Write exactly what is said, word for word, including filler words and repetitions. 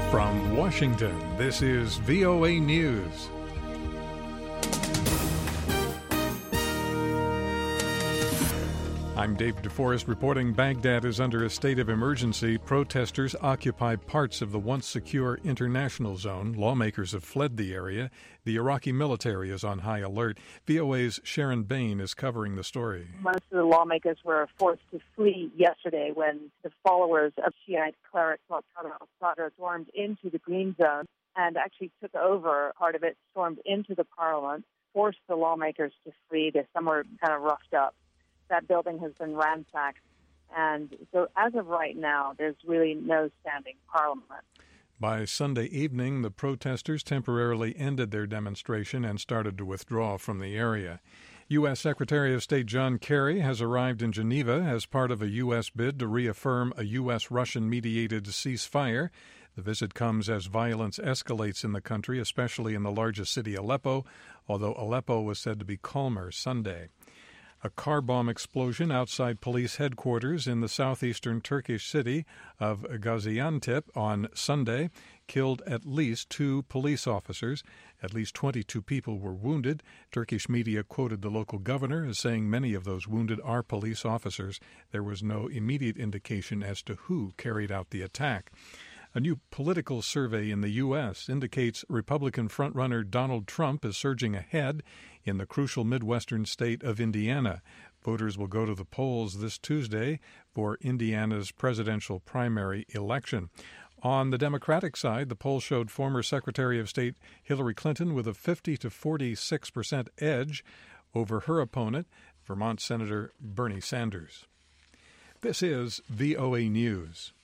From Washington, this is V O A News. I'm Dave DeForest reporting Baghdad is under a state of emergency. Protesters occupy parts of the once secure international zone. Lawmakers have fled the area. The Iraqi military is on high alert. V O A's Sharon Bain is covering the story. Most of the lawmakers were forced to flee yesterday when the followers of Shiite cleric Muqtada al-Sadr stormed into the Green Zone and actually took over part of it, stormed into the parliament, forced the lawmakers to flee. Some were kind of roughed up. That building has been ransacked. And so as of right now, there's really no standing parliament. By Sunday evening, the protesters temporarily ended their demonstration and started to withdraw from the area. U S. Secretary of State John Kerry has arrived in Geneva as part of a U S bid to reaffirm a U S Russian mediated ceasefire. The visit comes as violence escalates in the country, especially in the largest city, Aleppo, although Aleppo was said to be calmer Sunday. A car bomb explosion outside police headquarters in the southeastern Turkish city of Gaziantep on Sunday killed at least two police officers. At least twenty-two people were wounded. Turkish media quoted the local governor as saying many of those wounded are police officers. There was no immediate indication as to who carried out the attack. A new political survey in the U S indicates Republican frontrunner Donald Trump is surging ahead in the crucial Midwestern state of Indiana. Voters will go to the polls this Tuesday for Indiana's presidential primary election. On the Democratic side, the poll showed former Secretary of State Hillary Clinton with a fifty to forty-six percent edge over her opponent, Vermont Senator Bernie Sanders. This is V O A News.